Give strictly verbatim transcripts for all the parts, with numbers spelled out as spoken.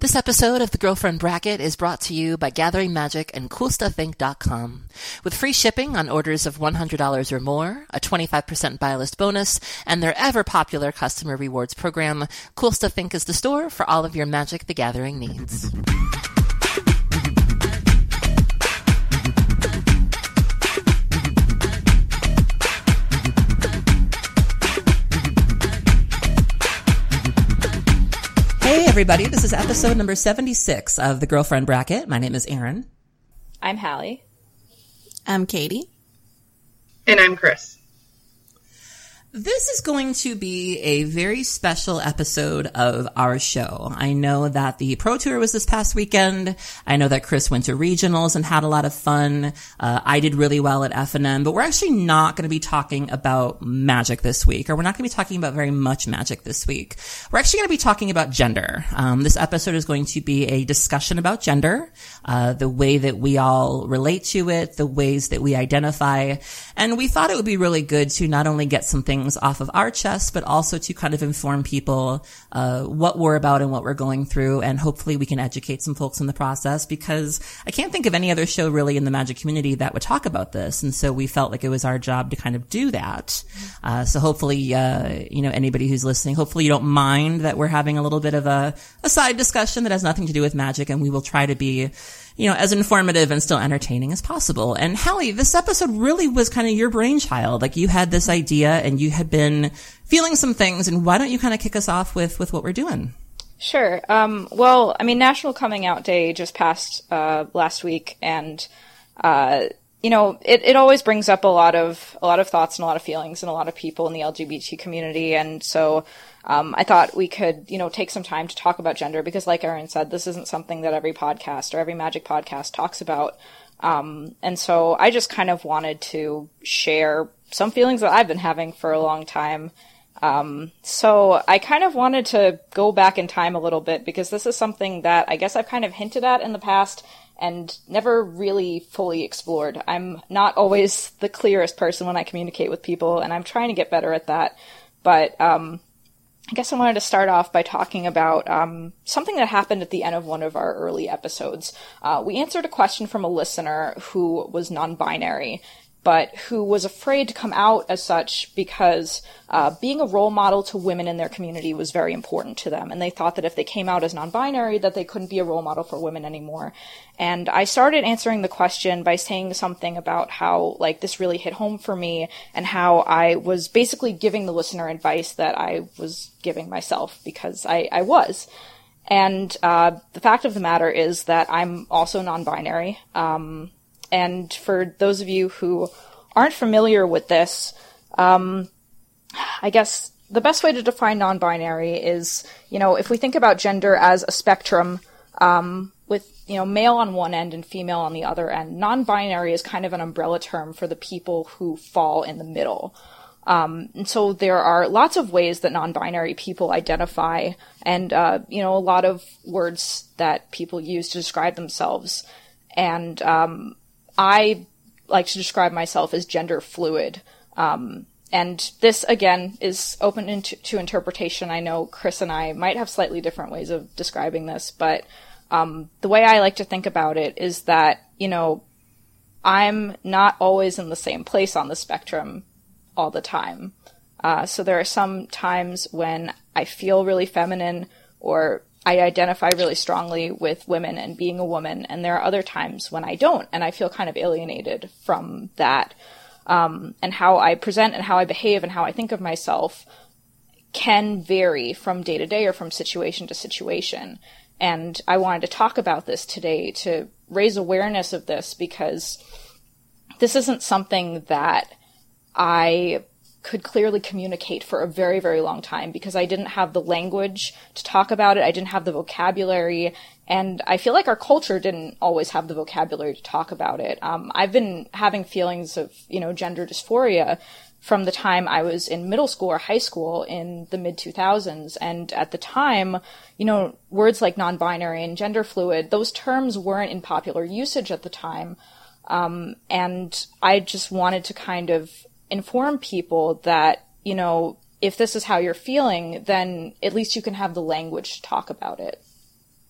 This episode of The Girlfriend Bracket is brought to you by Gathering Magic and Cool Stuff Inc dot com. With free shipping on orders of one hundred dollars or more, a twenty-five percent buy list bonus, and their ever-popular customer rewards program, Cool Stuff Inc is the store for all of your Magic the Gathering needs. Hey everybody, this is episode number seventy-six of The Girlfriend Bracket. My name is Erin. I'm Hallie. I'm Katie. And I'm Chris. This is going to be a very special episode of our show. I know that the Pro Tour was this past weekend. I know that Chris went to regionals and had a lot of fun. Uh, I did really well at F and M, but we're actually not going to be talking about Magic this week, or we're not going to be talking about very much Magic this week. We're actually going to be talking about gender. Um, this episode is going to be a discussion about gender, uh, the way that we all relate to it, the ways that we identify, and we thought it would be really good to not only get some things off of our chest, but also to kind of inform people uh what we're about and what we're going through, and hopefully we can educate some folks in the process, because I can't think of any other show really in the Magic community that would talk about this, and so we felt like it was our job to kind of do that. Uh so hopefully uh you know anybody who's listening, hopefully you don't mind that we're having a little bit of a, a side discussion that has nothing to do with Magic, and we will try to be you know, as informative and still entertaining as possible. And Hallie, this episode really was kind of your brainchild. Like, you had this idea and you had been feeling some things, and why don't you kind of kick us off with, with what we're doing? Sure. Um, well, I mean, National Coming Out Day just passed, uh, last week, and, uh, you know, it, it always brings up a lot of, a lot of thoughts and a lot of feelings in a lot of people in the L G B T community, and so, Um, I thought we could, you know, take some time to talk about gender, because like Erin said, this isn't something that every podcast or every Magic podcast talks about. Um, and so I just kind of wanted to share some feelings that I've been having for a long time. Um, so I kind of wanted to go back in time a little bit, because this is something that I guess I've kind of hinted at in the past and never really fully explored. I'm not always the clearest person when I communicate with people, and I'm trying to get better at that. But, um, I guess I wanted to start off by talking about um, something that happened at the end of one of our early episodes. Uh, we answered a question from a listener who was non-binary, but who was afraid to come out as such because uh, being a role model to women in their community was very important to them. And they thought that if they came out as non-binary, that they couldn't be a role model for women anymore. And I started answering the question by saying something about how, like, this really hit home for me, and how I was basically giving the listener advice that I was giving myself, because I, I was. And uh, the fact of the matter is that I'm also non-binary. Um, and for those of you who aren't familiar with this, um, I guess the best way to define non-binary is, you know, if we think about gender as a spectrum, um, with, you know, male on one end and female on the other end, non-binary is kind of an umbrella term for the people who fall in the middle. Um, and so there are lots of ways that non-binary people identify, and, uh, you know, a lot of words that people use to describe themselves. And, um, I like to describe myself as gender fluid. Um, and this, again, is open into, to interpretation. I know Chris and I might have slightly different ways of describing this, but, um, the way I like to think about it is that, you know, I'm not always in the same place on the spectrum all the time. Uh, so there are some times when I feel really feminine, or I identify really strongly with women and being a woman, and there are other times when I don't, and I feel kind of alienated from that. Um, and how I present and how I behave and how I think of myself can vary from day to day or from situation to situation. And I wanted to talk about this today to raise awareness of this, because this isn't something that I could clearly communicate for a very, very long time, because I didn't have the language to talk about it. I didn't have the vocabulary, and I feel like our culture didn't always have the vocabulary to talk about it. Um, I've been having feelings of, you know, gender dysphoria from the time I was in middle school or high school in the mid two thousands. And at the time, you know, words like non-binary and gender fluid, those terms weren't in popular usage at the time. Um, and I just wanted to kind of inform people that, you know, if this is how you're feeling, then at least you can have the language to talk about it.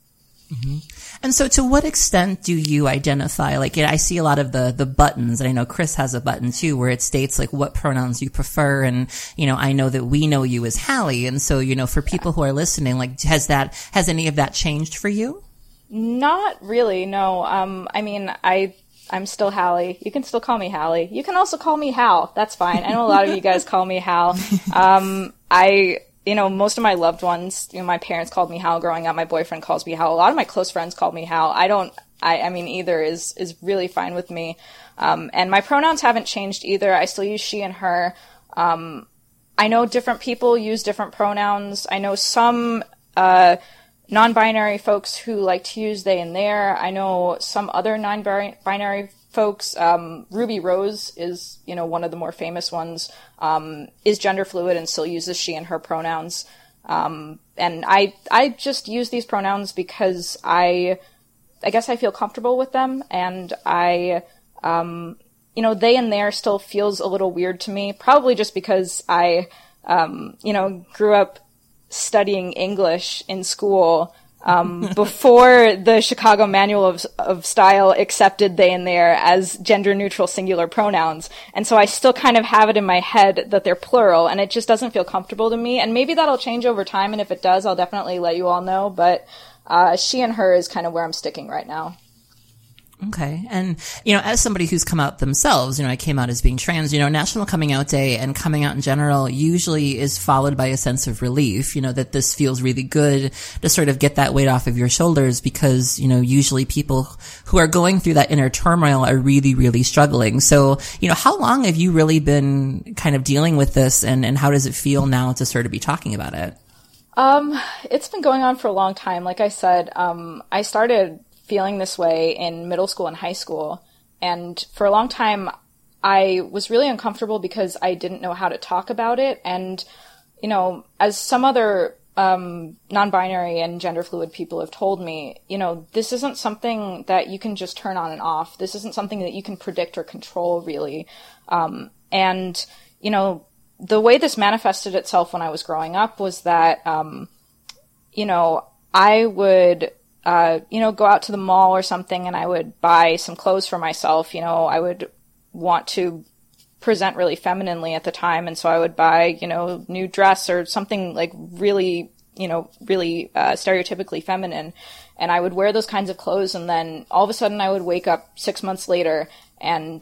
Mm-hmm. And so to what extent do you identify, like, I see a lot of the, the buttons, and I know Chris has a button too, where it states like what pronouns you prefer. And, you know, I know that we know you as Hallie. And so, you know, for people who are listening, like, has that, has any of that changed for you? Not really, no. Um, I mean, I, I'm still Hallie. You can still call me Hallie. You can also call me Hal. That's fine. I know a lot of you guys call me Hal. Um, I, You know, most of my loved ones, you know, my parents called me Hal growing up. My boyfriend calls me Hal. A lot of my close friends call me Hal. I don't, I, I mean, either is, is really fine with me. Um, and my pronouns haven't changed either. I still use she and her. Um, I know different people use different pronouns. I know some, uh, non-binary folks who like to use they and their. I know some other non-binary folks, um, Ruby Rose is, you know, one of the more famous ones, um, is gender fluid and still uses she and her pronouns. Um, and I, I just use these pronouns because I, I guess I feel comfortable with them, and I, um, you know, they and their still feels a little weird to me, probably just because I, um, you know, grew up studying English in school, Um, before the Chicago Manual of, of Style accepted they and their as gender-neutral singular pronouns. And so I still kind of have it in my head that they're plural, and it just doesn't feel comfortable to me. And maybe that'll change over time, and if it does, I'll definitely let you all know. But uh, she and her is kind of where I'm sticking right now. Okay. And, you know, as somebody who's come out themselves, you know, I came out as being trans, you know, National Coming Out Day and coming out in general usually is followed by a sense of relief, you know, that this feels really good to sort of get that weight off of your shoulders, because, you know, usually people who are going through that inner turmoil are really, really struggling. So, you know, how long have you really been kind of dealing with this, and, and how does it feel now to sort of be talking about it? Um, it's been going on for a long time. Like I said, um, I started feeling this way in middle school and high school. And for a long time, I was really uncomfortable because I didn't know how to talk about it. And, you know, as some other um, non-binary and gender fluid people have told me, you know, this isn't something that you can just turn on and off. This isn't something that you can predict or control, really. Um, and, you know, the way this manifested itself when I was growing up was that, um, you know, I would Uh, you know, go out to the mall or something and I would buy some clothes for myself. You know, I would want to present really femininely at the time. And so I would buy, you know, new dress or something like really, you know, really uh, stereotypically feminine. And I would wear those kinds of clothes. And then all of a sudden I would wake up six months later and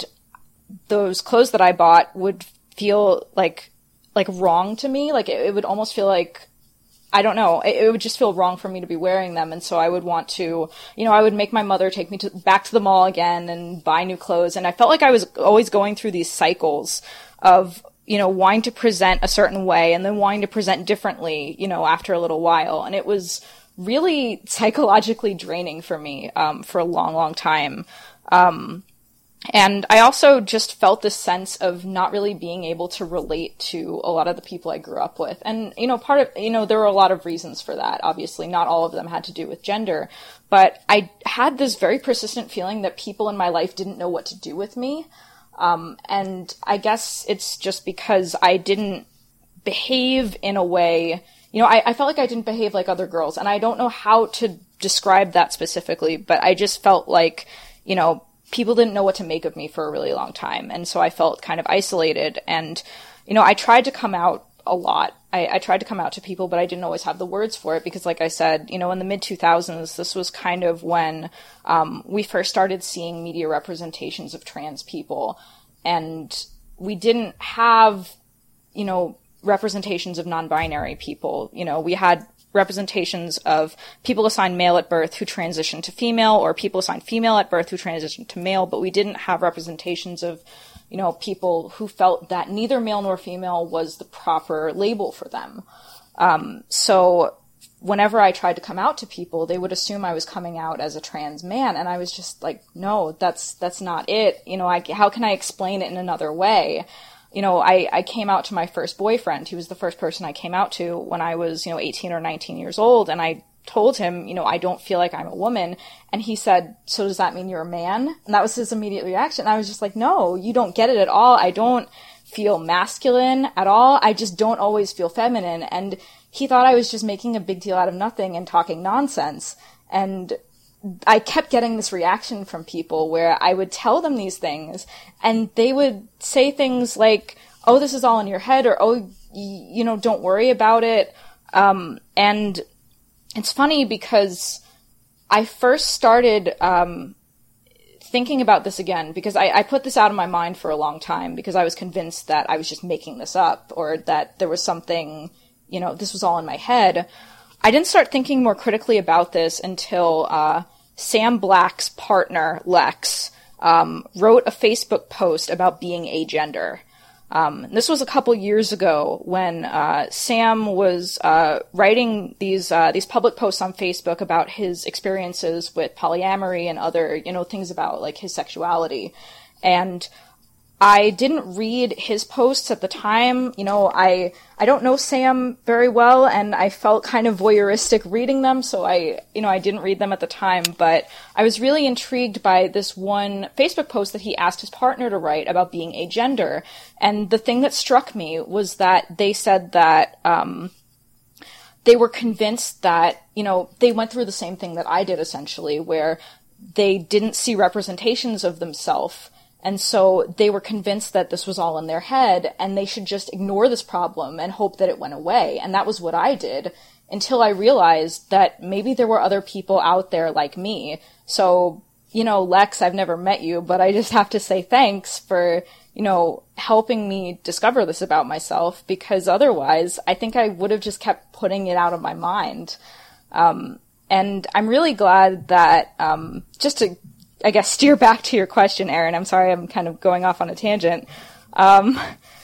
those clothes that I bought would feel like, like wrong to me. Like it, it would almost feel like, I don't know, it, it would just feel wrong for me to be wearing them. And so I would want to, you know, I would make my mother take me to, back to the mall again and buy new clothes. And I felt like I was always going through these cycles of, you know, wanting to present a certain way and then wanting to present differently, you know, after a little while. And it was really psychologically draining for me, um, for a long, long time. Um, And I also just felt this sense of not really being able to relate to a lot of the people I grew up with. And, you know, part of, you know, there were a lot of reasons for that. Obviously, not all of them had to do with gender. But I had this very persistent feeling that people in my life didn't know what to do with me. Um, and I guess it's just because I didn't behave in a way, you know, I, I felt like I didn't behave like other girls. And I don't know how to describe that specifically, but I just felt like, you know, people didn't know what to make of me for a really long time. And so I felt kind of isolated. And, you know, I tried to come out a lot. I, I tried to come out to people, but I didn't always have the words for it because, like I said, you know, in the mid two thousands, this was kind of when um, we first started seeing media representations of trans people. And we didn't have, you know, representations of non-binary people. You know, we had representations of people assigned male at birth who transitioned to female, or people assigned female at birth who transitioned to male, but we didn't have representations of, you know, people who felt that neither male nor female was the proper label for them. Um, so whenever I tried to come out to people, they would assume I was coming out as a trans man, and I was just like, no, that's, that's not it. You know, I, how can I explain it in another way? You know, I, I came out to my first boyfriend. He was the first person I came out to when I was, you know, eighteen or nineteen years old. And I told him, you know, I don't feel like I'm a woman. And he said, so does that mean you're a man? And that was his immediate reaction. I was just like, no, you don't get it at all. I don't feel masculine at all. I just don't always feel feminine. And he thought I was just making a big deal out of nothing and talking nonsense. And I kept getting this reaction from people where I would tell them these things and they would say things like, oh, this is all in your head, or, oh, y- you know, don't worry about it. Um, and it's funny because I first started, um, thinking about this again because I, I put this out of my mind for a long time because I was convinced that I was just making this up or that there was something, you know, this was all in my head. I didn't start thinking more critically about this until, uh, Sam Black's partner, Lex, um, wrote a Facebook post about being agender. Um, this was a couple years ago when uh, Sam was uh, writing these uh, these public posts on Facebook about his experiences with polyamory and other, you know, things about like his sexuality. And I didn't read his posts at the time. You know, I I don't know Sam very well, and I felt kind of voyeuristic reading them, so I, you know, I didn't read them at the time, but I was really intrigued by this one Facebook post that he asked his partner to write about being agender. And the thing that struck me was that they said that um they were convinced that, you know, they went through the same thing that I did essentially, where they didn't see representations of themselves. And so they were convinced that this was all in their head and they should just ignore this problem and hope that it went away. And that was what I did until I realized that maybe there were other people out there like me. So, you know, Lex, I've never met you, but I just have to say thanks for, you know, helping me discover this about myself, because otherwise I think I would have just kept putting it out of my mind. Um, and I'm really glad that, um, just to, I guess, steer back to your question, Erin. I'm sorry, I'm kind of going off on a tangent. Um,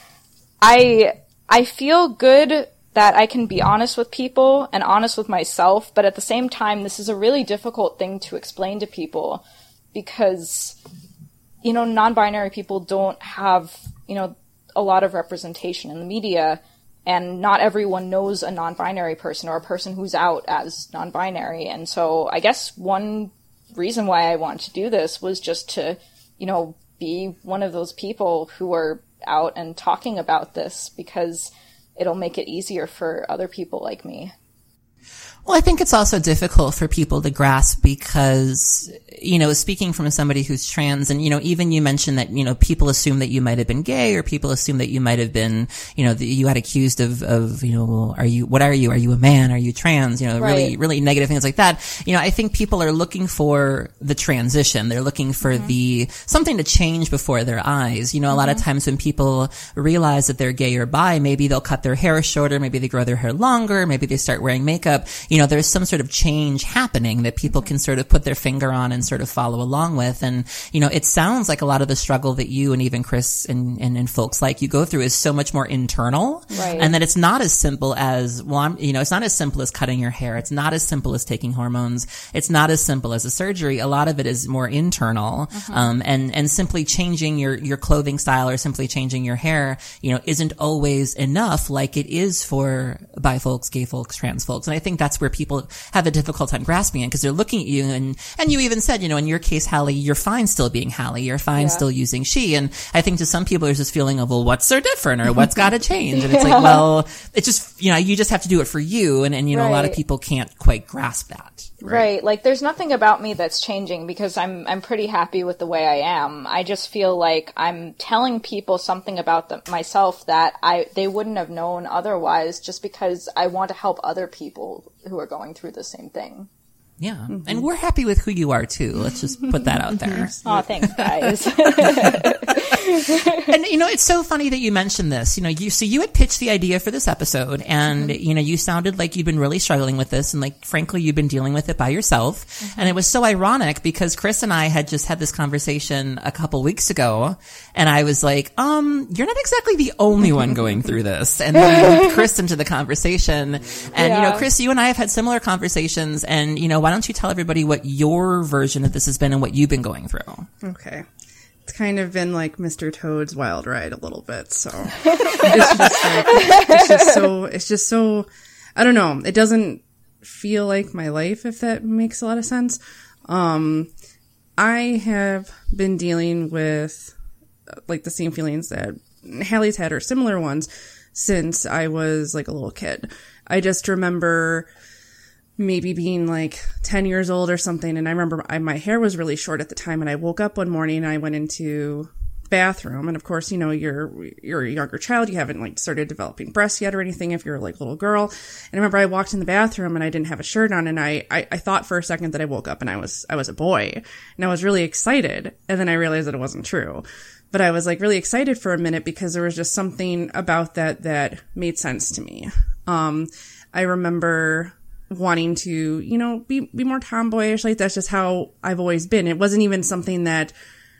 I, I feel good that I can be honest with people and honest with myself, but at the same time, this is a really difficult thing to explain to people because, you know, non-binary people don't have, you know, a lot of representation in the media, and not everyone knows a non-binary person or a person who's out as non-binary. And so I guess one reason why I wanted to do this was just to, you know, be one of those people who are out and talking about this, because it'll make it easier for other people like me. Well, I think it's also difficult for people to grasp because, you know, speaking from somebody who's trans, and, you know, even you mentioned that, you know, people assume that you might have been gay, or people assume that you might have been, you know, that you had accused of, of, you know, well, are you, what are you? Are you a man? Are you trans? You know, right. really, really negative things like that. You know, I think people are looking for the transition. They're looking for mm-hmm. the, something to change before their eyes. You know, a mm-hmm. lot of times when people realize that they're gay or bi, maybe they'll cut their hair shorter, maybe they grow their hair longer, maybe they start wearing makeup. You know, there's some sort of change happening that people can sort of put their finger on and sort of follow along with. And, you know, it sounds like a lot of the struggle that you and even Chris and, and, and folks like you go through is so much more internal. Right. And that it's not as simple as, well, I'm, you know, it's not as simple as cutting your hair. It's not as simple as taking hormones. It's not as simple as a surgery. A lot of it is more internal. Uh-huh. Um, and, and simply changing your, your clothing style or simply changing your hair, you know, isn't always enough like it is for bi folks, gay folks, trans folks. And I think that's where people have a difficult time grasping it, because they're looking at you, and and you even said, you know, in your case, Hallie, you're fine still being Hallie, you're fine yeah. still using she. And I think to some people there's this feeling of, well, what's so different, or what's got to change? And it's like, well, it's just, you know, you just have to do it for you, and and you know, right. a lot of people can't quite grasp that. Right. right. Like there's nothing about me that's changing, because I'm I'm pretty happy with the way I am. I just feel like I'm telling people something about them, myself that I they wouldn't have known otherwise, just because I want to help other people who are going through the same thing. Yeah. Mm-hmm. And we're happy with who you are too. Let's just put that out there. Oh, thanks, guys. And, you know, it's so funny that you mentioned this. You know, you, so you had pitched the idea for this episode, and, mm-hmm. you know, you sounded like you'd been really struggling with this, and like, frankly, you've been dealing with it by yourself. Mm-hmm. And it was so ironic because Chris and I had just had this conversation a couple weeks ago, and I was like, um, you're not exactly the only one going through this. And then we moved Chris into the conversation. And, yeah. you know, Chris, you and I have had similar conversations, and, you know, why don't you tell everybody what your version of this has been and what you've been going through? Okay. It's kind of been like Mister Toad's wild ride a little bit, so it's just like, it's just so, it's just so, I don't know, it doesn't feel like my life, if that makes a lot of sense. Um, I have been dealing with, like, the same feelings that Hallie's had, or similar ones, since I was, like, a little kid. I just remember maybe being like ten years old or something. And I remember I, my hair was really short at the time, and I woke up one morning and I went into bathroom, and of course, you know, you're you're a younger child, you haven't like started developing breasts yet or anything if you're like a little girl. And I remember I walked in the bathroom and I didn't have a shirt on, and I, I I thought for a second that I woke up and I was I was a boy, and I was really excited, and then I realized that it wasn't true. But I was like really excited for a minute because there was just something about that that made sense to me. Um, I remember wanting to, you know, be be more tomboyish. Like that's just how I've always been. It wasn't even something that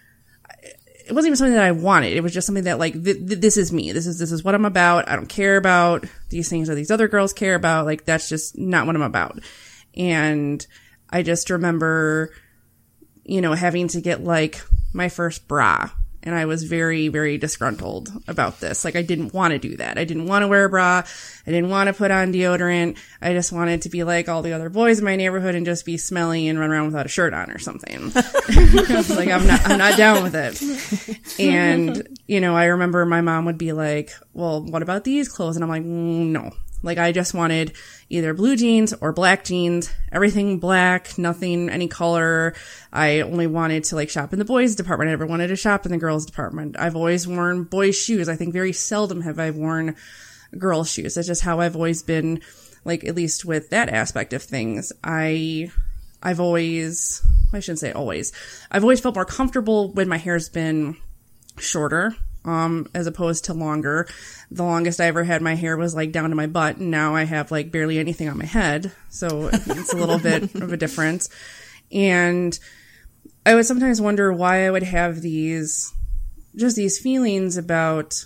It wasn't even something that I wanted. It was just something that like, th- th- this is me. This is, this is what I'm about. I don't care about these things that these other girls care about. Like, that's just not what I'm about. And I just remember, you know, having to get like my first bra. And I was very, very disgruntled about this. Like, I didn't want to do that. I didn't want to wear a bra. I didn't want to put on deodorant. I just wanted to be like all the other boys in my neighborhood and just be smelly and run around without a shirt on or something. Like, I'm not, I'm not down with it. And, you know, I remember my mom would be like, well, what about these clothes? And I'm like, mm, no. Like, I just wanted either blue jeans or black jeans, everything black, nothing, any color. I only wanted to, like, shop in the boys' department. I never wanted to shop in the girls' department. I've always worn boys' shoes. I think very seldom have I worn girls' shoes. That's just how I've always been, like, at least with that aspect of things. I, I've always, I shouldn't say always. I've always felt more comfortable when my hair's been shorter. Um, as opposed to longer. The longest I ever had my hair was like down to my butt, and now I have like barely anything on my head. So it's a little bit of a difference. And I would sometimes wonder why I would have these, just these feelings about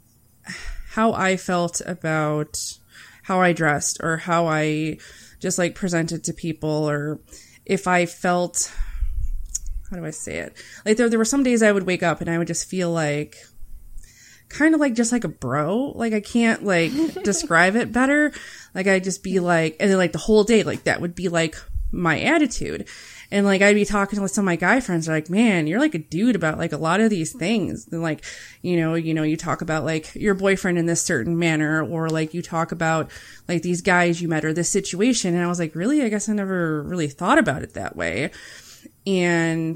how I felt about how I dressed or how I just like presented to people, or if I felt, how do I say it? Like there, there were some days I would wake up and I would just feel like, kind of like just like a bro. Like I can't like describe it better. Like I'd just be like, and then like the whole day, like that would be like my attitude. And like I'd be talking with some of my guy friends, they're like, man, you're like a dude about like a lot of these things. And like, you know, you know, you talk about like your boyfriend in this certain manner, or like you talk about like these guys you met or this situation. And I was like, really? I guess I never really thought about it that way. And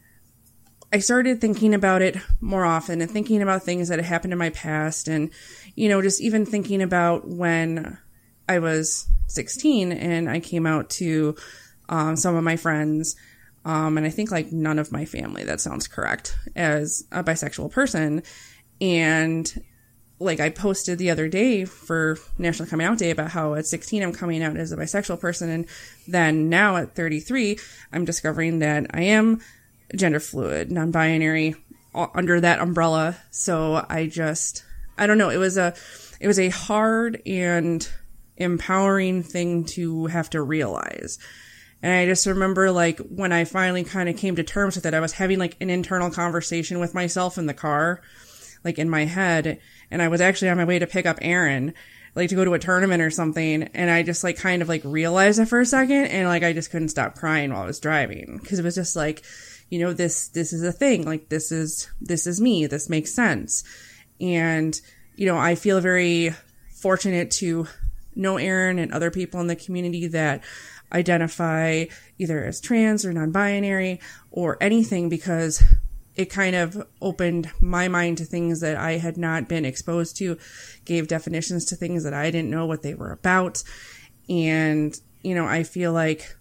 I started thinking about it more often and thinking about things that had happened in my past, and, you know, just even thinking about when I was sixteen and I came out to um, some of my friends, um, and I think like none of my family, that sounds correct, as a bisexual person. And like I posted the other day for National Coming Out Day about how at sixteen I'm coming out as a bisexual person, and then now at thirty-three I'm discovering that I am gender fluid, non-binary, under that umbrella. So I just, I don't know. It was a, it was a hard and empowering thing to have to realize. And I just remember like when I finally kind of came to terms with it, I was having like an internal conversation with myself in the car, like in my head. And I was actually on my way to pick up Aaron, like to go to a tournament or something. And I just like kind of like realized it for a second. And like, I just couldn't stop crying while I was driving. Cause it was just like, you know, this, this is a thing. Like, this is, this is me. This makes sense. And, you know, I feel very fortunate to know Aaron and other people in the community that identify either as trans or non-binary or anything, because it kind of opened my mind to things that I had not been exposed to, gave definitions to things that I didn't know what they were about. And, you know, I feel like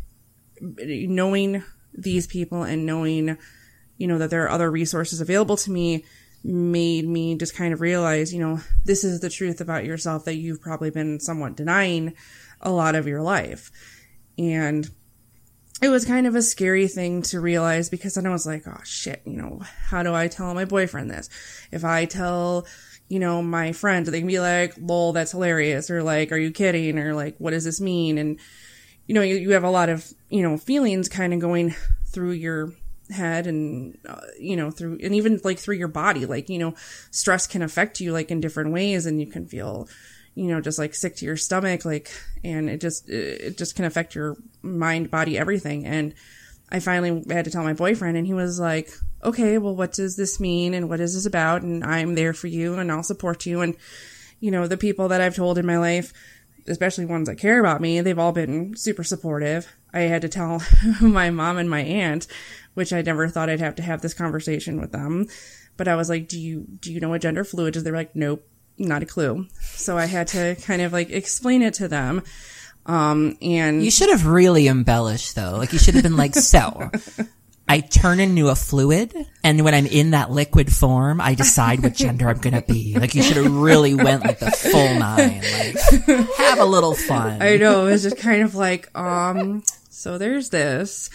knowing these people and knowing, you know, that there are other resources available to me made me just kind of realize, you know, this is the truth about yourself that you've probably been somewhat denying a lot of your life. And it was kind of a scary thing to realize, because then I was like, oh shit, you know, how do I tell my boyfriend this? If I tell, you know, my friend, they can be like, lol, that's hilarious, or like, are you kidding? Or like, what does this mean? And, you know, you, you have a lot of, you know, feelings kind of going through your head and, uh, you know, through, and even like through your body. Like, you know, stress can affect you like in different ways, and you can feel, you know, just like sick to your stomach, like, and it just, it just can affect your mind, body, everything. And I finally had to tell my boyfriend, and he was like, okay, well, what does this mean? And what is this about? And I'm there for you, and I'll support you. And, you know, the people that I've told in my life, especially ones that care about me, they've all been super supportive. I had to tell my mom and my aunt, which I never thought I'd have to have this conversation with them. But I was like, do you, do you know what gender fluid is? They're like, nope, not a clue. So I had to kind of like explain it to them. Um, and you should have really embellished though. Like you should have been like, so I turn into a fluid, and when I'm in that liquid form, I decide what gender I'm gonna be. Like you should have really went like the full nine. Like have a little fun. I know, it was just kind of like, um, so there's this,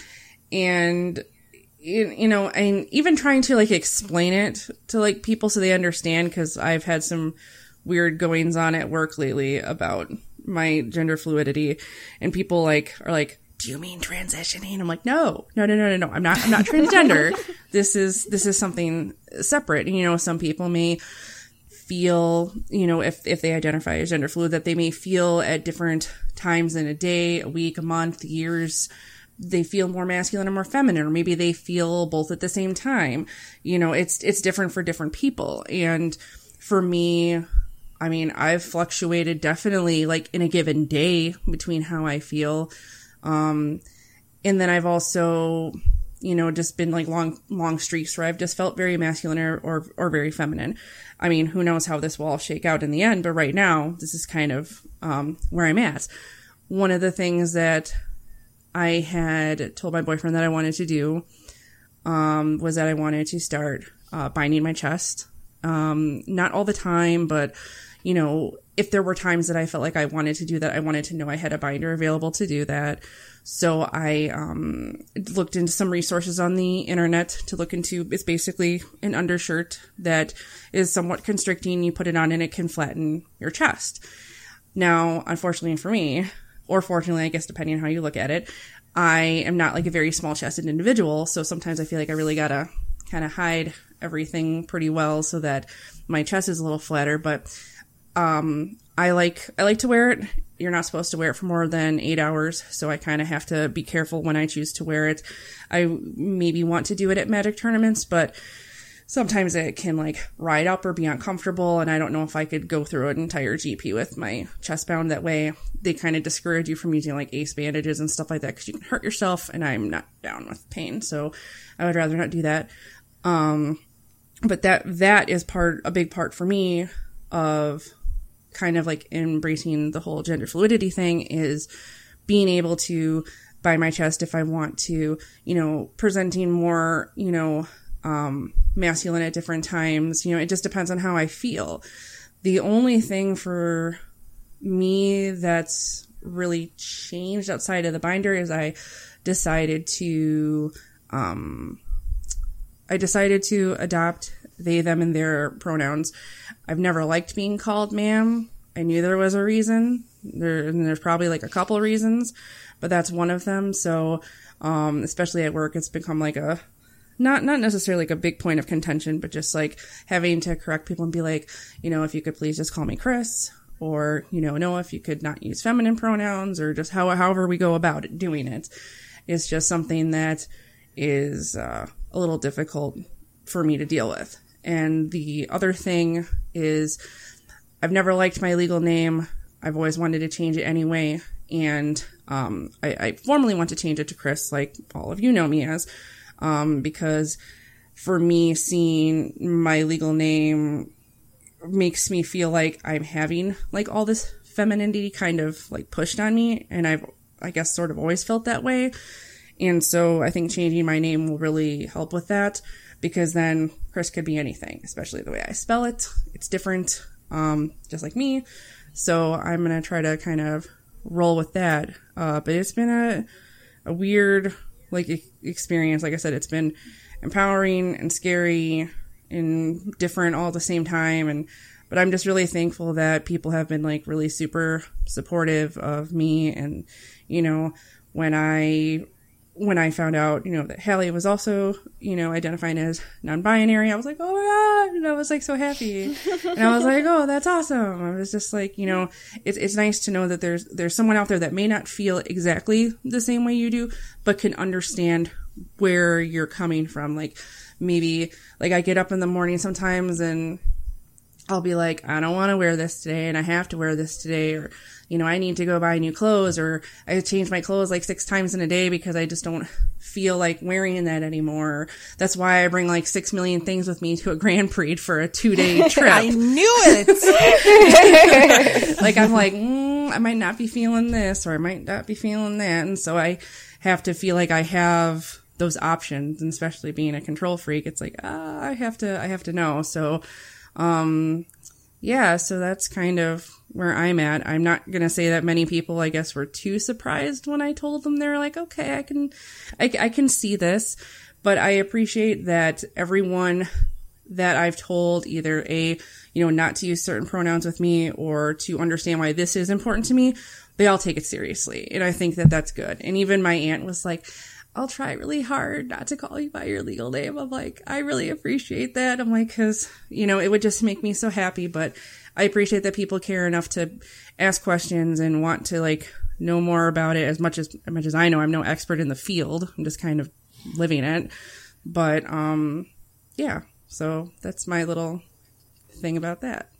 and you, you know, and even trying to like explain it to like people so they understand, because I've had some weird goings on at work lately about my gender fluidity, and people like are like, do you mean transitioning? I'm like, no, no, no, no, no, no. I'm not, I'm not transgender. This is, this is something separate. And, you know, some people may feel, you know, if, if they identify as gender fluid, that they may feel at different times in a day, a week, a month, years, they feel more masculine or more feminine, or maybe they feel both at the same time. You know, it's, it's different for different people. And for me, I mean, I've fluctuated definitely like in a given day between how I feel. Um, and then I've also, you know, just been like long, long streaks where I've just felt very masculine or, or, or very feminine. I mean, who knows how this will all shake out in the end, but right now, this is kind of, um, where I'm at. One of the things that I had told my boyfriend that I wanted to do, um, was that I wanted to start, uh, binding my chest. Um, not all the time, but, you know, if there were times that I felt like I wanted to do that, I wanted to know I had a binder available to do that. So I um, looked into some resources on the internet to look into. It's basically an undershirt that is somewhat constricting. You put it on and it can flatten your chest. Now, unfortunately for me, or fortunately, I guess depending on how you look at it, I am not like a very small chested individual. So sometimes I feel like I really gotta kind of hide everything pretty well so that my chest is a little flatter. But Um, I like, I like to wear it. You're not supposed to wear it for more than eight hours. So I kind of have to be careful when I choose to wear it. I maybe want to do it at Magic tournaments, but sometimes it can like ride up or be uncomfortable. And I don't know if I could go through an entire G P with my chest bound that way. They kind of discourage you from using like ace bandages and stuff like that, because you can hurt yourself, and I'm not down with pain. So I would rather not do that. Um, but that, that is part, a big part for me of kind of like embracing the whole gender fluidity thing, is being able to bind my chest if I want to, you know, presenting more, you know, um, masculine at different times. You know, it just depends on how I feel. The only thing for me that's really changed outside of the binder is I decided to, um, I decided to adopt they, them, and their pronouns. I've never liked being called ma'am. I knew there was a reason. There, and there's probably like a couple of reasons, but that's one of them. So, um, especially at work, it's become like a, not, not necessarily like a big point of contention, but just like having to correct people and be like, you know, if you could please just call me Chris, or, you know, no, if you could not use feminine pronouns, or just how, however we go about it, doing it. It's just something that is, uh, a little difficult for me to deal with. And the other thing is, I've never liked my legal name. I've always wanted to change it anyway. And um, I, I formally want to change it to Chris, like all of you know me as, um, because for me, seeing my legal name makes me feel like I'm having like all this femininity kind of like pushed on me. And I've, I guess, sort of always felt that way. And so I think changing my name will really help with that, because then Chris could be anything, especially the way I spell it. It's different, um, just like me. So I'm going to try to kind of roll with that. Uh, but it's been a, a weird, like, e- experience. Like I said, it's been empowering and scary and different all at the same time. And, but I'm just really thankful that people have been like really super supportive of me. And, you know, when I, when I found out, you know, that Hallie was also, you know, identifying as non-binary, I was like, oh my God, and I was like so happy. And I was like, oh, that's awesome. I was just like, you know, it's, it's nice to know that there's, there's someone out there that may not feel exactly the same way you do, but can understand where you're coming from. Like maybe, like I get up in the morning sometimes and I'll be like, I don't want to wear this today and I have to wear this today, or, you know, I need to go buy new clothes, or I change my clothes like six times in a day because I just don't feel like wearing that anymore. That's why I bring like six million things with me to a Grand Prix for a two day trip. I knew it. Like, I'm like, mm, I might not be feeling this, or I might not be feeling that. And so I have to feel like I have those options, and especially being a control freak, it's like, ah, I have to, I have to know. So, um, yeah, so that's kind of where I'm at. I'm not going to say that many people, I guess, were too surprised when I told them. They're like, okay, I can, I, I can see this, but I appreciate that everyone that I've told either a, you know, not to use certain pronouns with me, or to understand why this is important to me, they all take it seriously. And I think that that's good. And even my aunt was like, I'll try really hard not to call you by your legal name. I'm like, I really appreciate that. I'm like, cause, you know, it would just make me so happy, but I appreciate that people care enough to ask questions and want to like know more about it as much as, as much as I know. I'm no expert in the field. I'm just kind of living it. But, um, yeah, so that's my little thing about that.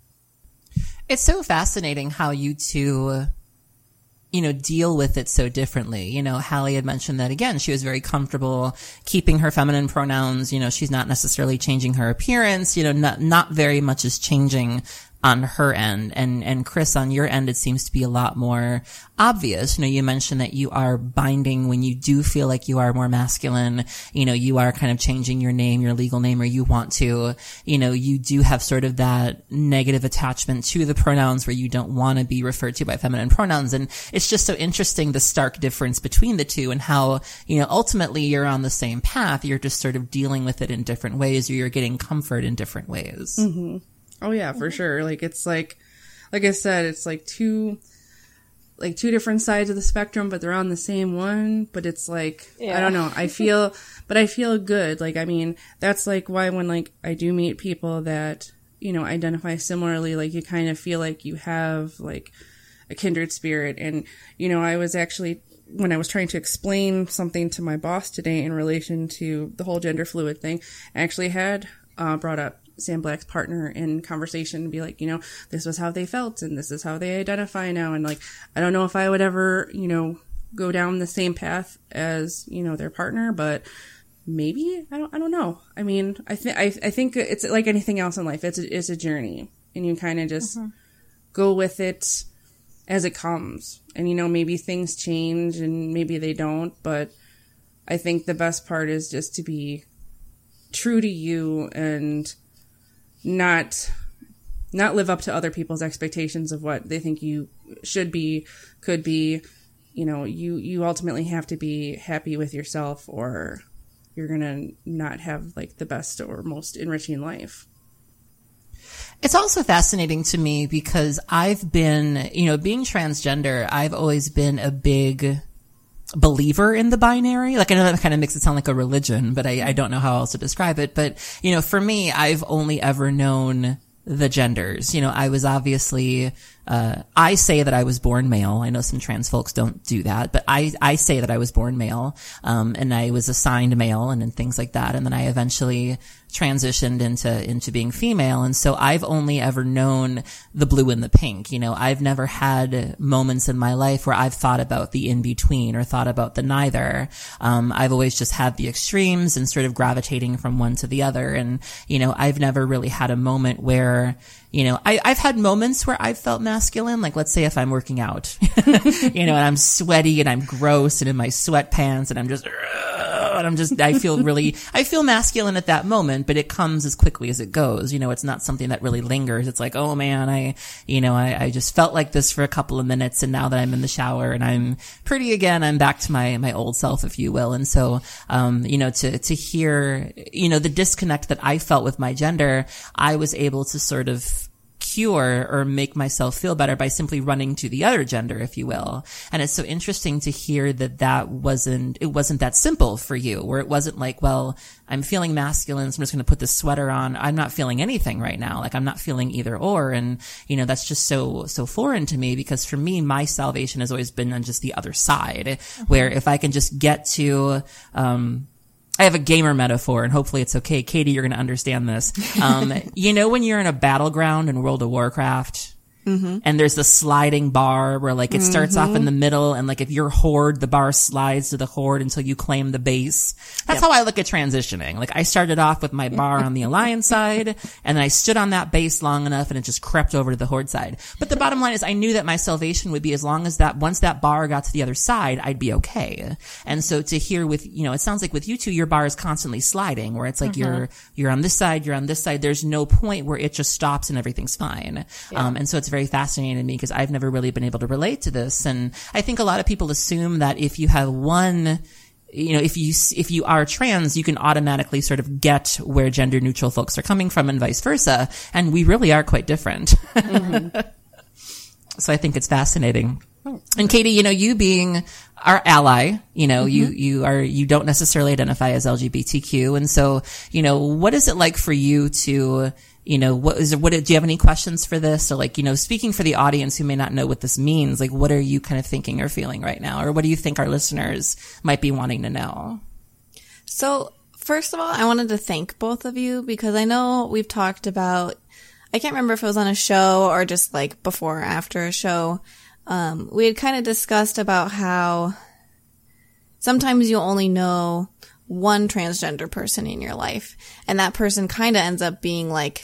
It's so fascinating how you two, you know, deal with it so differently. You know, Hallie had mentioned that again, she was very comfortable keeping her feminine pronouns. You know, she's not necessarily changing her appearance. You know, not, not very much is changing on her end. And, and Chris, on your end, it seems to be a lot more obvious. You know, you mentioned that you are binding when you do feel like you are more masculine. You know, you are kind of changing your name, your legal name, or you want to. You know, you do have sort of that negative attachment to the pronouns where you don't want to be referred to by feminine pronouns. And it's just so interesting, the stark difference between the two, and how, you know, ultimately you're on the same path. You're just sort of dealing with it in different ways, or you're getting comfort in different ways. Mm-hmm. Oh yeah, for sure. Like, it's like, like I said, it's like two, like two different sides of the spectrum, but they're on the same one. But it's like, yeah. I don't know. I feel, but I feel good. Like, I mean, that's like why when like I do meet people that, you know, identify similarly, like you kind of feel like you have like a kindred spirit. And, you know, I was actually, when I was trying to explain something to my boss today in relation to the whole gender fluid thing, I actually had uh, brought up Sam Black's partner in conversation and be like, you know, this was how they felt and this is how they identify now. And like, I don't know if I would ever, you know, go down the same path as, you know, their partner, but maybe, I don't, I don't know. I mean, I think, I, I think it's like anything else in life. It's a, it's a journey, and you kind of just mm-hmm. go with it as it comes. And, you know, maybe things change and maybe they don't, but I think the best part is just to be true to you and not not live up to other people's expectations of what they think you should be, could be. You know, you, you ultimately have to be happy with yourself, or you're going to not have like the best or most enriching life. It's also fascinating to me because I've been, you know, being transgender, I've always been a big believer in the binary. Like, I know that kind of makes it sound like a religion, but I, I don't know how else to describe it. But, you know, for me, I've only ever known the genders. You know, I was obviously, uh, I say that I was born male. I know some trans folks don't do that, but I, I say that I was born male. Um, and I was assigned male and, and things like that. And then I eventually transitioned into, into being female. And so I've only ever known the blue and the pink. You know, I've never had moments in my life where I've thought about the in between or thought about the neither. Um, I've always just had the extremes and sort of gravitating from one to the other. And, you know, I've never really had a moment where, you know, I, I've had moments where I've felt masculine. Like, let's say if I'm working out, you know, and I'm sweaty and I'm gross and in my sweatpants and I'm just, and I'm just, I feel really, I feel masculine at that moment, but it comes as quickly as it goes. You know, it's not something that really lingers. It's like, oh man, I, you know, I, I just felt like this for a couple of minutes, and now that I'm in the shower and I'm pretty again, I'm back to my, my old self, if you will. And so, um, you know, to, to hear, you know, the disconnect that I felt with my gender, I was able to sort of cure or make myself feel better by simply running to the other gender, if you will. And it's so interesting to hear that that wasn't, it wasn't that simple for you, where it wasn't like, well, I'm feeling masculine, so I'm just going to put this sweater on. I'm not feeling anything right now. Like, I'm not feeling either or. And, you know, that's just so, so foreign to me, because for me, my salvation has always been on just the other side, mm-hmm. where if I can just get to, um, I have a gamer metaphor, and hopefully it's okay. Katie, you're going to understand this. Um, you know when you're in a battleground in World of Warcraft? Mm-hmm. And there's the sliding bar where like it starts mm-hmm. off in the middle, and like if you're horde, the bar slides to the horde until you claim the base. That's yep. how I look at transitioning. Like I started off with my bar on the Alliance side, and then I stood on that base long enough and it just crept over to the horde side. But the bottom line is I knew that my salvation would be as long as that, once that bar got to the other side, I'd be okay. And so to hear with, you know, it sounds like with you two, your bar is constantly sliding where it's like mm-hmm. you're, you're on this side, you're on this side. There's no point where it just stops and everything's fine. Yeah. Um, and so it's very fascinating to me because I've never really been able to relate to this. And I think a lot of people assume that if you have one, you know, if you, if you are trans, you can automatically sort of get where gender neutral folks are coming from and vice versa. And we really are quite different. Mm-hmm. So I think it's fascinating. And Katie, you know, you being our ally, you know, mm-hmm. you, you are, you don't necessarily identify as L G B T Q. And so, you know, what is it like for you to, you know, what is it, what, do you have any questions for this? Or like, you know, speaking for the audience who may not know what this means, like what are you kind of thinking or feeling right now? Or what do you think our listeners might be wanting to know? So first of all, I wanted to thank both of you because I know we've talked about, I can't remember if it was on a show or just like before or after a show. Um, we had kind of discussed about how sometimes you only know one transgender person in your life, and that person kind of ends up being like,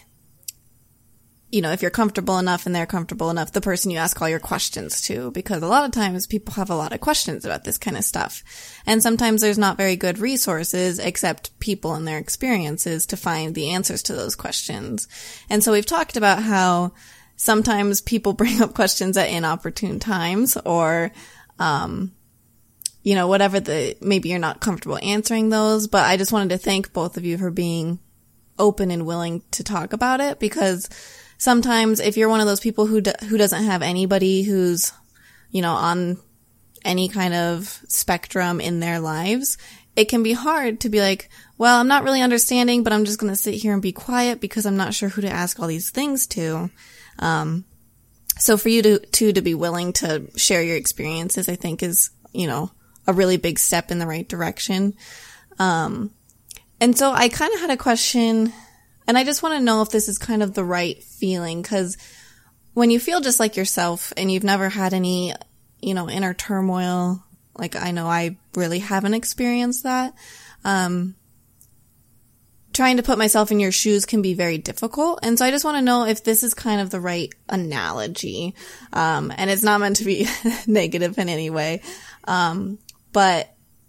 you know, if you're comfortable enough and they're comfortable enough, the person you ask all your questions to, because a lot of times people have a lot of questions about this kind of stuff. And sometimes there's not very good resources except people and their experiences to find the answers to those questions. And so we've talked about how sometimes people bring up questions at inopportune times or, um, you know, whatever the, maybe you're not comfortable answering those, but I just wanted to thank both of you for being open and willing to talk about it, because sometimes if you're one of those people who, do, who doesn't have anybody who's, you know, on any kind of spectrum in their lives, it can be hard to be like, well, I'm not really understanding, but I'm just going to sit here and be quiet because I'm not sure who to ask all these things to. Um, so for you to, to, to be willing to share your experiences, I think is, you know, a really big step in the right direction. Um, and so I kind of had a question, and I just want to know if this is kind of the right feeling, because when you feel just like yourself and you've never had any, you know, inner turmoil, like I know I really haven't experienced that, um, trying to put myself in your shoes can be very difficult. And so I just want to know if this is kind of the right analogy. Um, and it's not meant to be negative in any way. Um, but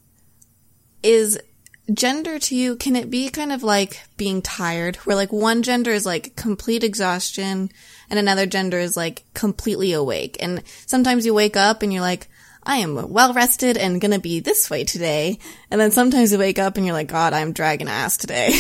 is gender to you, can it be kind of like being tired, where like one gender is like complete exhaustion and another gender is like completely awake? And sometimes you wake up and you're like, I am well rested and gonna be this way today. And then sometimes you wake up and you're like, God, I'm dragging ass today.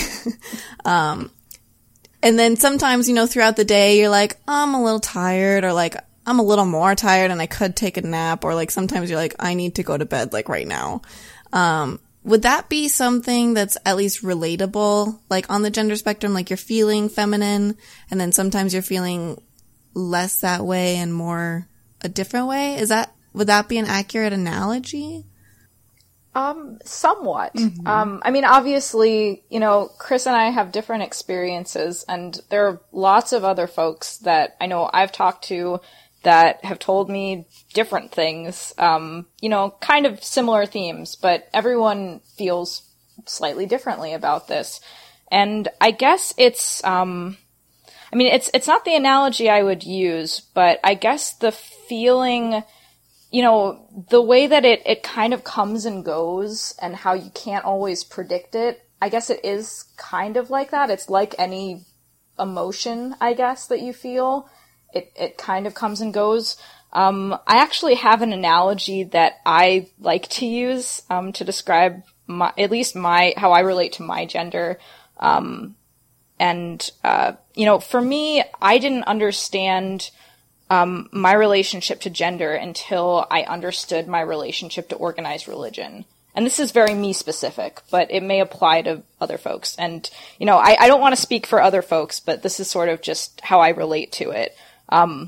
um, and then sometimes, you know, throughout the day, you're like, oh, I'm a little tired, or like, I'm a little more tired and I could take a nap, or like sometimes you're like, I need to go to bed like right now. Um, would that be something that's at least relatable, like on the gender spectrum, like you're feeling feminine and then sometimes you're feeling less that way and more a different way? Is that, would that be an accurate analogy? Um, somewhat. Mm-hmm. Um, I mean, obviously, you know, Chris and I have different experiences, and there are lots of other folks that I know I've talked to that have told me different things, um, you know, kind of similar themes, but everyone feels slightly differently about this. And I guess it's, um, I mean, it's, it's not the analogy I would use, but I guess the feeling, you know, the way that it, it kind of comes and goes and how you can't always predict it, I guess it is kind of like that. It's like any emotion, I guess, that you feel. It, it kind of comes and goes. Um, I actually have an analogy that I like to use, um, to describe my, at least my, how I relate to my gender. Um, and, uh, you know, for me, I didn't understand, um, my relationship to gender until I understood my relationship to organized religion. And this is very me specific, but it may apply to other folks. And, you know, I, I don't want to speak for other folks, but this is sort of just how I relate to it. Um,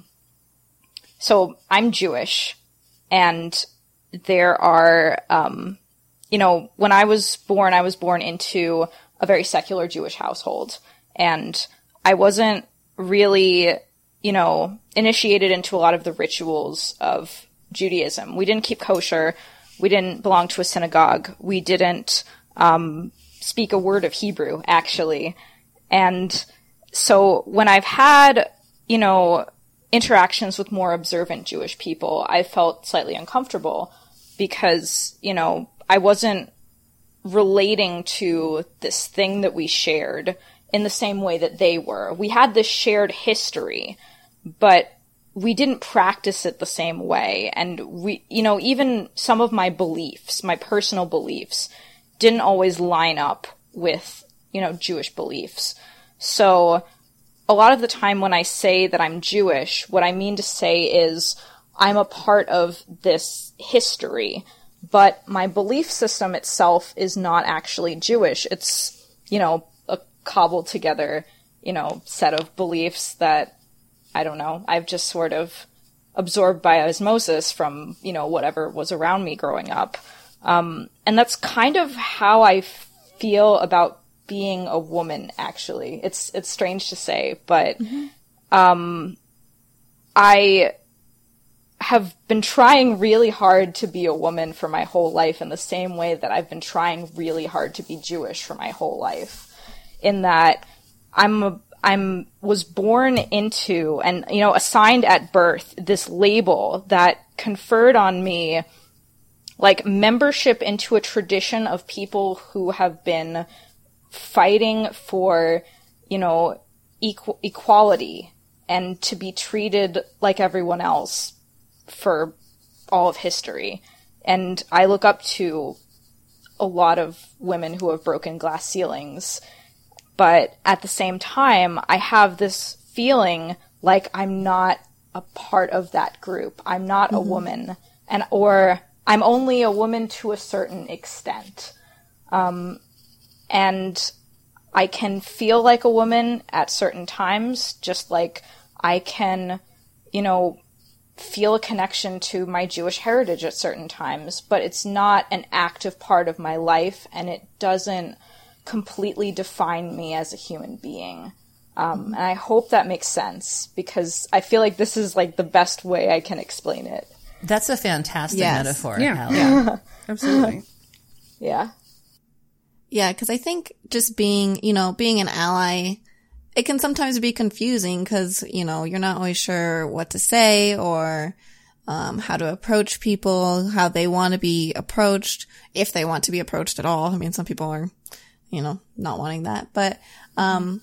so I'm Jewish, and there are, um, you know, when I was born, I was born into a very secular Jewish household. And I wasn't really, you know, initiated into a lot of the rituals of Judaism. We didn't keep kosher. We didn't belong to a synagogue. We didn't um, speak a word of Hebrew, actually. And so when I've had, you know, interactions with more observant Jewish people, I felt slightly uncomfortable because, you know, I wasn't relating to this thing that we shared in the same way that they were. We had this shared history, but we didn't practice it the same way. And we, you know, even some of my beliefs, my personal beliefs, didn't always line up with, you know, Jewish beliefs. So a lot of the time when I say that I'm Jewish, what I mean to say is I'm a part of this history, but my belief system itself is not actually Jewish. It's, you know, a cobbled together, you know, set of beliefs that, I don't know, I've just sort of absorbed by osmosis from, you know, whatever was around me growing up. Um, and that's kind of how I feel about being a woman, actually. It's, it's strange to say, but, mm-hmm. um, I have been trying really hard to be a woman for my whole life in the same way that I've been trying really hard to be Jewish for my whole life. In that I'm a, I'm, was born into and, you know, assigned at birth this label that conferred on me like membership into a tradition of people who have been fighting for, you know, equal, equality and to be treated like everyone else for all of history. And I look up to a lot of women who have broken glass ceilings. But at the same time, I have this feeling like I'm not a part of that group. I'm not mm-hmm. a woman, and or I'm only a woman to a certain extent. Um, and I can feel like a woman at certain times, just like I can, you know, feel a connection to my Jewish heritage at certain times, but it's not an active part of my life, and it doesn't completely define me as a human being. Um, and I hope that makes sense, because I feel like this is like the best way I can explain it. That's a fantastic yes. metaphor. Yeah, yeah. Absolutely. Yeah. Yeah, because I think just being, you know, being an ally, it can sometimes be confusing because, you know, you're not always sure what to say or um, how to approach people, how they want to be approached, if they want to be approached at all. I mean, some people are, you know, not wanting that. But, um,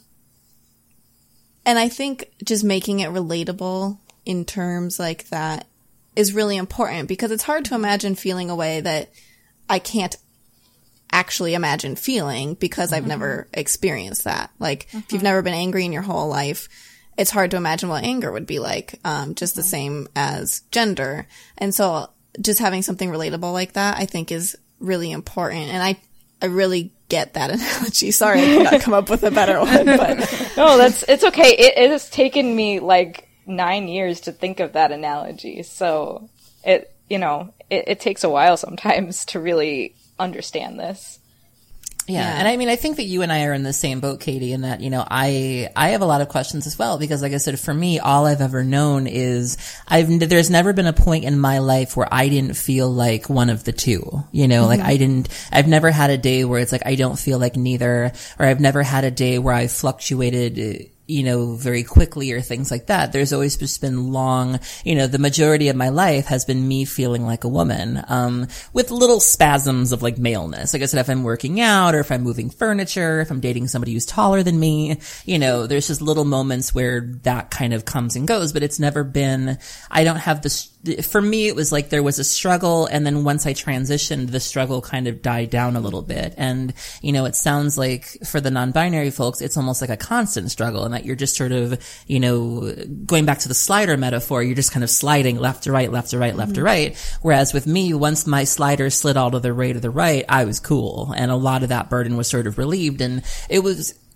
and I think just making it relatable in terms like that is really important, because it's hard to imagine feeling a way that I can't actually imagine feeling because I've mm-hmm. never experienced that. Like, mm-hmm. if you've never been angry in your whole life, it's hard to imagine what anger would be like, um, just mm-hmm. the same as gender. And so just having something relatable like that, I think is really important. And I, I really get that analogy. Sorry, I could not come up with a better one, but no, that's, it's okay. It, it has taken me like nine years to think of that analogy. So it, you know, it, it takes a while sometimes to really understand this. Yeah. Yeah. And I mean, I think that you and I are in the same boat, Katie, in that, you know, I, I have a lot of questions as well, because like I said, for me, all I've ever known is I've, there's never been a point in my life where I didn't feel like one of the two, you know, mm-hmm. like I didn't, I've never had a day where it's like, I don't feel like neither, or I've never had a day where I fluctuated, you know, very quickly or things like that. There's always just been long, you know, the majority of my life has been me feeling like a woman, um, with little spasms of like maleness. Like I said, if I'm working out or if I'm moving furniture, if I'm dating somebody who's taller than me, you know, there's just little moments where that kind of comes and goes, but it's never been, I don't have this, for me, it was like there was a struggle, and then once I transitioned, the struggle kind of died down a little bit. And, you know, it sounds like for the non-binary folks, it's almost like a constant struggle, and that you're just sort of, you know, going back to the slider metaphor, you're just kind of sliding left to right, left to right, left mm-hmm. to right. Whereas with me, once my slider slid all to the right or the right, I was cool. And a lot of that burden was sort of relieved. And it was,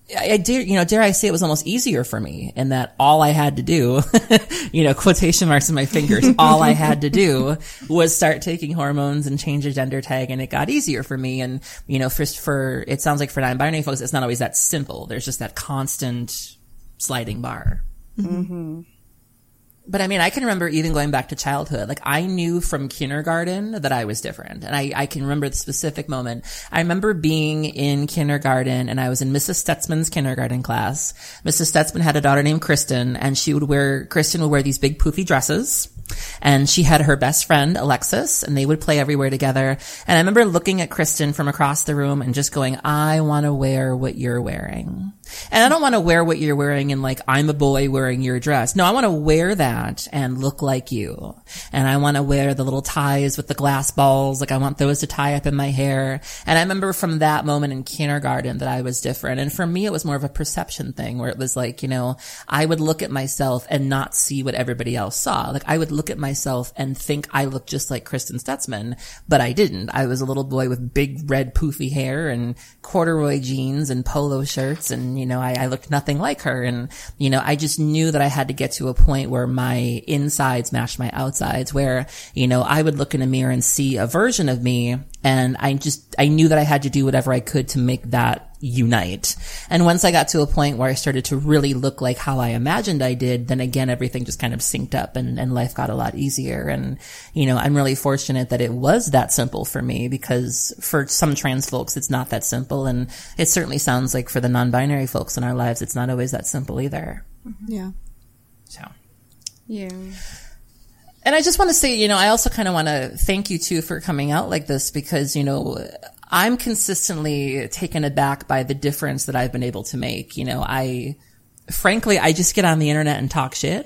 I, I dare, you know, dare I say it was almost easier for me in that all I had to do, you know, quotation marks in my fingers, all I had to do was start taking hormones and change a gender tag, and it got easier for me. And, you know, for, for, it sounds like for non-binary folks, it's not always that simple. There's just that constant sliding bar. Mm-hmm. But I mean, I can remember even going back to childhood. Like, I knew from kindergarten that I was different. And I, I can remember the specific moment. I remember being in kindergarten, and I was in Missus Stutzman's kindergarten class. Missus Stutzman had a daughter named Kristen, and she would wear, Kristen would wear these big poofy dresses. And she had her best friend, Alexis, and they would play everywhere together. And I remember looking at Kristen from across the room and just going, I want to wear what you're wearing. And I don't want to wear what you're wearing in like, I'm a boy wearing your dress. No, I want to wear that and look like you. And I want to wear the little ties with the glass balls. Like, I want those to tie up in my hair. And I remember from that moment in kindergarten that I was different. And for me, it was more of a perception thing where it was like, you know, I would look at myself and not see what everybody else saw. Like, I would look at myself and think I looked just like Kristen Stutzman, but I didn't. I was a little boy with big red poofy hair and corduroy jeans and polo shirts, and, you know, I, I looked nothing like her. And, you know, I just knew that I had to get to a point where my insides matched my outsides, where, you know, I would look in a mirror and see a version of me, and I just, I knew that I had to do whatever I could to make that unite. And once I got to a point where I started to really look like how I imagined I did, then again, everything just kind of synced up, and, and life got a lot easier. And, you know, I'm really fortunate that it was that simple for me, because for some trans folks, it's not that simple. And it certainly sounds like for the non-binary folks in our lives, it's not always that simple either. Yeah. So. Yeah. And I just want to say, you know, I also kind of want to thank you too for coming out like this, because, you know, I'm consistently taken aback by the difference that I've been able to make. You know, I, frankly, I just get on the internet and talk shit.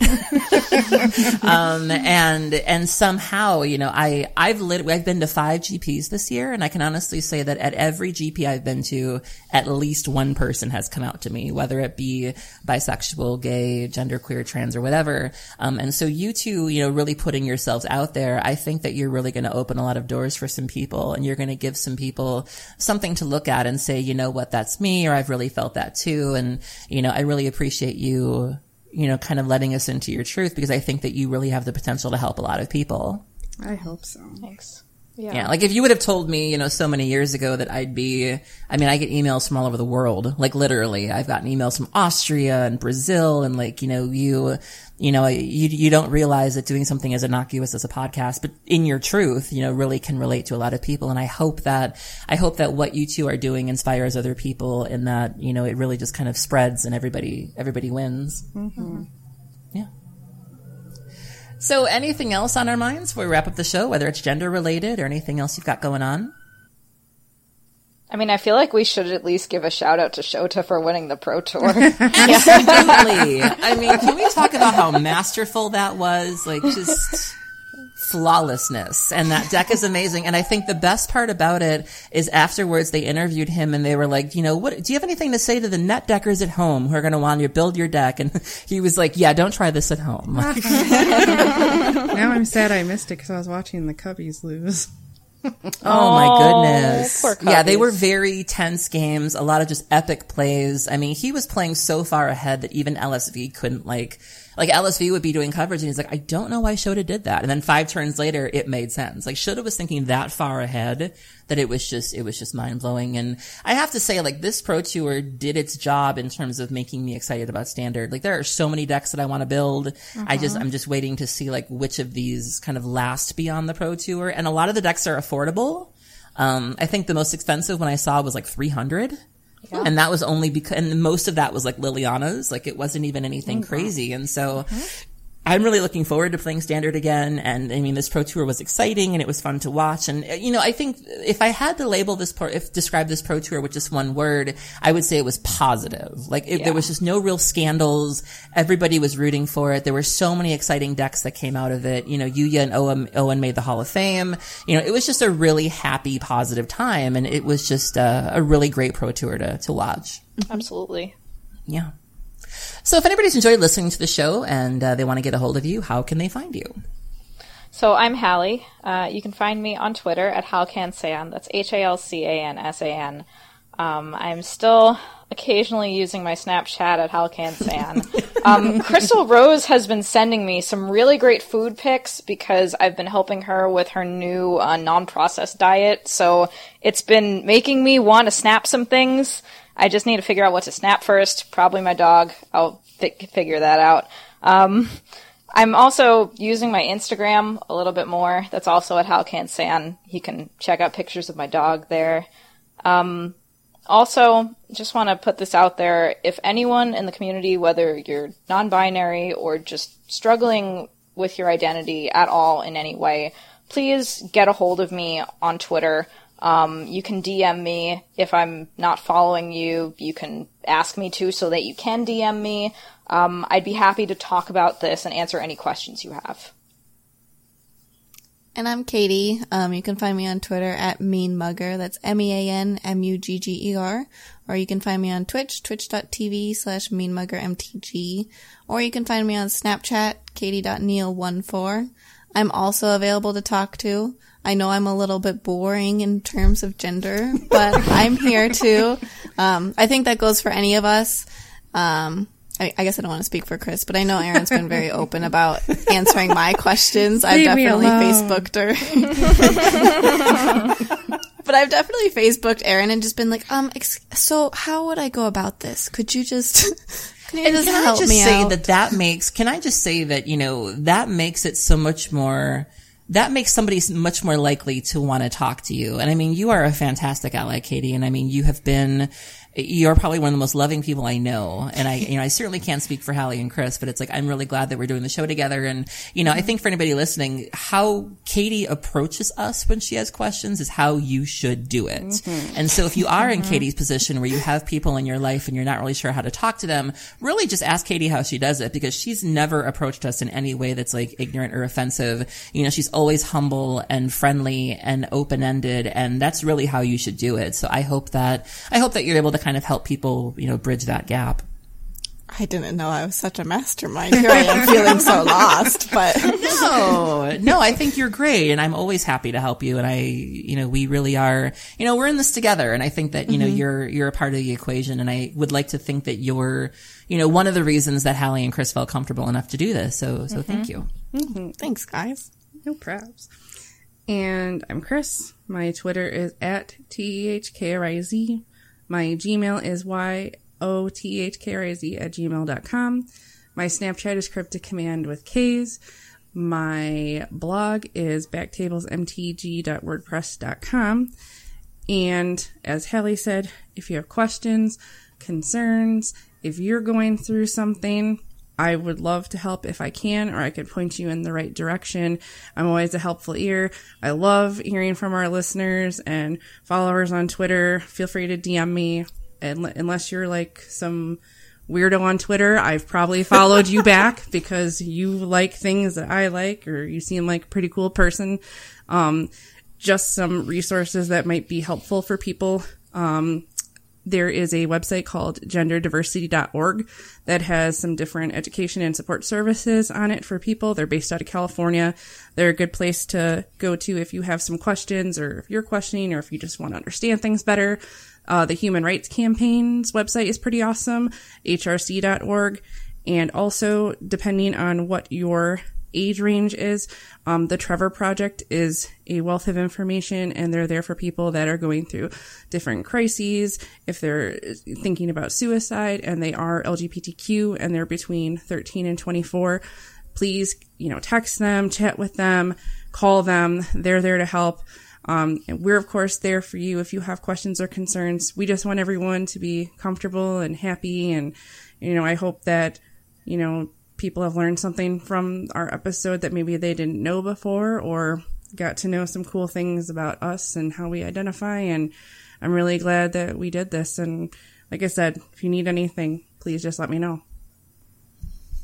um, and, and somehow, you know, I, I've lit, I've been to five G Ps this year, and I can honestly say that at every G P I've been to, at least one person has come out to me, whether it be bisexual, gay, genderqueer, trans, or whatever. Um, and so you two, you know, really putting yourselves out there, I think that you're really going to open a lot of doors for some people, and you're going to give some people something to look at and say, you know what, that's me, or I've really felt that too. And, you know, I really appreciate you, you know, kind of letting us into your truth, because I think that you really have the potential to help a lot of people. I hope so. Thanks. Yeah. Yeah. Like, if you would have told me, you know, so many years ago that I'd be, I mean, I get emails from all over the world. Like, literally, I've gotten emails from Austria and Brazil, and like, you know, you, you know, you, you don't realize that doing something as innocuous as a podcast, but in your truth, you know, really can relate to a lot of people. And I hope that, I hope that what you two are doing inspires other people, and that, you know, it really just kind of spreads and everybody, everybody wins. Mm-hmm. Yeah. So anything else on our minds before we wrap up the show, whether it's gender related or anything else you've got going on? I mean, I feel like we should at least give a shout out to Shota for winning the Pro Tour. Absolutely. I mean, can we talk about how masterful that was? Like, just flawlessness. And that deck is amazing. And I think the best part about it is afterwards they interviewed him, and they were like, you know, what, do you have anything to say to the net deckers at home who are going to want you to build your deck? And he was like, yeah, don't try this at home. Now I'm sad I missed it because I was watching the Cubbies lose. Oh my goodness. Poor Yeah, they Cubbies. were very tense games, a lot of just epic plays. I mean, he was playing so far ahead that even L S V couldn't, like, like L S V would be doing coverage, and he's like, I don't know why Shota did that. And then five turns later, it made sense. Like, Shota was thinking that far ahead that it was just, it was just mind blowing. And I have to say, like, this Pro Tour did its job in terms of making me excited about Standard. Like, there are so many decks that I want to build. Uh-huh. I just, I'm just waiting to see, like, which of these kind of last beyond the Pro Tour. And a lot of the decks are affordable. Um, I think the most expensive one I saw was like three hundred. Yeah. And that was only because, and most of that was like Liliana's, like it wasn't even anything oh, crazy. Wow. And so mm-hmm. I'm really looking forward to playing Standard again. And I mean, this Pro Tour was exciting and it was fun to watch. And, you know, I think if I had to label this, pro, if describe this Pro Tour with just one word, I would say it was positive. Like it, yeah. there was just no real scandals. Everybody was rooting for it. There were so many exciting decks that came out of it. You know, Yuya and Owen, Owen made the Hall of Fame. You know, it was just a really happy, positive time. And it was just a, a really great Pro Tour to, to watch. Absolutely. Yeah. So if anybody's enjoyed listening to the show and uh, they want to get a hold of you, how can they find you? So I'm Hallie. Uh, you can find me on Twitter at HalCanSan. That's H A L C A N S A N. Um, I'm still occasionally using my Snapchat at HalCanSan. um, Crystal Rose has been sending me some really great food pics because I've been helping her with her new uh, non-processed diet. So it's been making me want to snap some things. I just need to figure out what to snap first. Probably my dog. I'll fi- figure that out. Um, I'm also using my Instagram a little bit more. That's also at HalCanSan. You can check out pictures of my dog there. Um, Also, just want to put this out there. If anyone in the community, whether you're non-binary or just struggling with your identity at all in any way, please get a hold of me on Twitter. Um, you can D M me. If I'm not following you, you can ask me to so that you can D M me. Um, I'd be happy to talk about this and answer any questions you have. And I'm Katie. Um, you can find me on Twitter at MeanMugger. That's M E A N M U G G E R. Or you can find me on Twitch, twitch.tv slash MeanMuggerMTG. Or you can find me on Snapchat, katie dot neal one four. I'm also available to talk to. I know I'm a little bit boring in terms of gender, but I'm here too. Um, I think that goes for any of us. Um, I, I guess I don't want to speak for Chris, but I know Erin's been very open about answering my questions. I've definitely Facebooked her. But I've definitely Facebooked Erin and just been like, um, ex- so how would I go about this? Could you just, can you And just can help I just me say out? that that makes, can I just say that, you know, that makes it so much more, that makes somebody much more likely to want to talk to you. And I mean, you are a fantastic ally, Katie. And I mean, you have been, you're probably one of the most loving people I know. And I, you know, I certainly can't speak for Hallie and Chris, but it's like, I'm really glad that we're doing the show together. And, you know, I think for anybody listening, how Katie approaches us when she has questions is how you should do it. Mm-hmm. And so if you are in Katie's position where you have people in your life and you're not really sure how to talk to them, really just ask Katie how she does it, because she's never approached us in any way that's like ignorant or offensive. You know, she's always humble and friendly and open-ended, and that's really how you should do it. So I hope that, I hope that you're able to kind of help people, you know, bridge that gap. I didn't know I was such a mastermind. Here I am feeling so lost, but no, no, I think you're great, and I'm always happy to help you. And I, you know, we really are, you know, we're in this together, and I think that, you know, mm-hmm. you're, you're a part of the equation, and I would like to think that you're, you know, one of the reasons that Hallie and Chris felt comfortable enough to do this. So, so mm-hmm. thank you. Mm-hmm. Thanks, guys. No props. And I'm Chris. My Twitter is at T E H K R I Z. My Gmail is Y O T H K R I Z at gmail dot com. My Snapchat is Cryptic Command with K's. My blog is backtables m t g dot wordpress dot com. And as Hallie said, if you have questions, concerns, if you're going through something, I would love to help if I can, or I could point you in the right direction. I'm always a helpful ear. I love hearing from our listeners and followers on Twitter. Feel free to D M me. And unless you're like some weirdo on Twitter, I've probably followed you back because you like things that I like, or you seem like a pretty cool person. Um, just some resources that might be helpful for people. Um, There is a website called gender diversity dot org that has some different education and support services on it for people. They're based out of California. They're a good place to go to if you have some questions, or if you're questioning, or if you just want to understand things better. Uh, the Human Rights Campaign's website is pretty awesome, H R C dot org. And also, depending on what your age range is, um, the Trevor Project is a wealth of information, and they're there for people that are going through different crises. If they're thinking about suicide and they are L G B T Q and they're between thirteen and twenty-four, please, you know, text them, chat with them, call them. They're there to help. Um, and we're of course there for you if you have questions or concerns. We just want everyone to be comfortable and happy. And, you know, I hope that, you know, people have learned something from our episode that maybe they didn't know before, or got to know some cool things about us and how we identify. And I'm really glad that we did this. And like I said, if you need anything, please just let me know.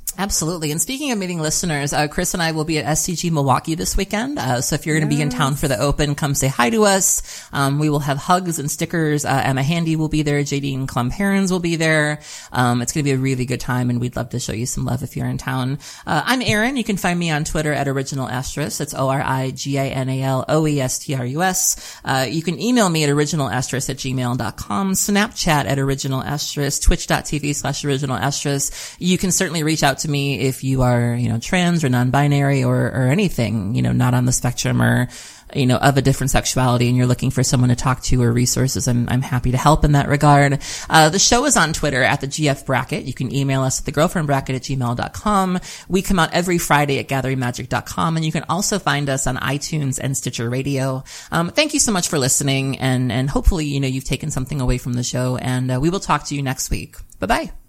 Absolutely. And speaking of meeting listeners, uh, Chris and I will be at S C G Milwaukee this weekend. Uh, so if you're going to yes. be in town for the open, come say hi to us. Um, we will have hugs and stickers. Uh, Emma Handy will be there. J D and Clum Herons will be there. Um, it's going to be a really good time, and we'd love to show you some love if you're in town. Uh, I'm Erin. You can find me on Twitter at Original Estrus. It's O R I G I N A L O E S T R U S. Uh, you can email me at originalestrus at gmail dot com, Snapchat at Original Estrus, twitch.tv slash Original Estrus. You can certainly reach out to me if you are, you know, trans or non-binary or, or anything, you know, not on the spectrum or, you know, of a different sexuality and you're looking for someone to talk to or resources. I'm, I'm happy to help in that regard. Uh, the show is on Twitter at the G F Bracket. You can email us at the girlfriend bracket at gmail dot com. We come out every Friday at gathering magic dot com, and you can also find us on iTunes and Stitcher Radio. Um, thank you so much for listening, and, and hopefully, you know, you've taken something away from the show, and uh, we will talk to you next week. Bye bye.